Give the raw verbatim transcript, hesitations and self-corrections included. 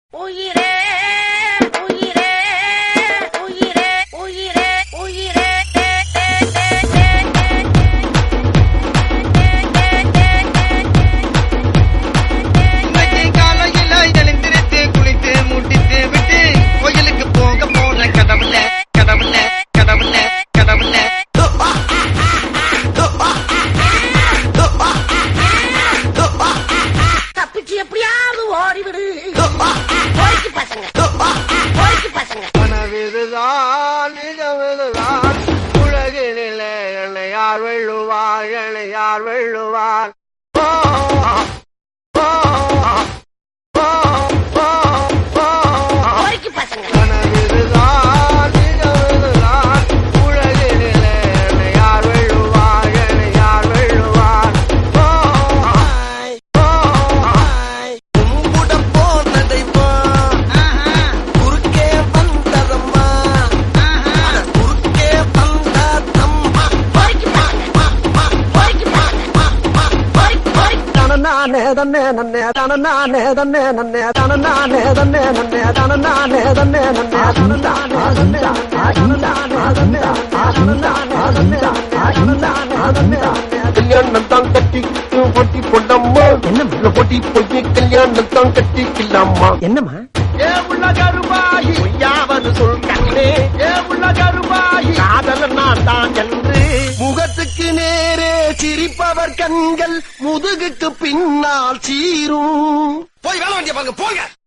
உயிரே உயிரே உயிரே உயிரே உயிரே இன்னைக்கு காலையில எழுந்திருத்து குளித்து முட்டித்து விட்டு கோயிலுக்கு போக போன கடவுள கடவுள கடவுள கடவுள தப்பிச்சு எப்படியாவது ஓடிவிடு போய்க்கு பசங்க போய்க்கு பசங்க கனவிதுதான் நிஜமிதுதான் உலகினிலே என்னை யார் வெள்ளுவார் என்னை யார் வெள்ளுவார் ஓ, ஓ, ஓ, ஓ, ஓ. போய்க்கு பசங்க கனவிதுதான் நிஜமிதுதான் உலகினிலே என்னை யார் வெள்ளுவார் என்னை யார் வெள்ளுவார் ஓ, ஓ, கும்பிட போனதை குறுக்கே வந்ததம்மா குறுக்கே வந்ததம்மா போய்க்கு பசங்க போய்க்கு பசங்க போய்க்கு போய்க்கு தனநானே தன்னே நன்னே தனநானே தன்னே நன்னே தனநானே தன்னே நன்னே தனநானே தன்னே நன்னே தனநானே தன்னே தனநானே தன்னே தனநானே தன்னே தனநானே தன்னே கல்யாணம் தான் கட்டி பொட்டி பொண்டம்மா என்ன பொட்டி பொட்டி கல்யாணம் தான் கட்டிக்கலாமா என்னம்மா ஏ உள்ள கருவாயி பொய்யாவது சொல் கண்ணே ஏ உள்ள கருவாயி காதல நான் தான் என்று முகத்துக்கு நேரே சிரிப்பவர் கண்கள் முதுகுக்கு பின்னால் சீரும் போய் வேலை வண்டிய பாருங்க போங்க.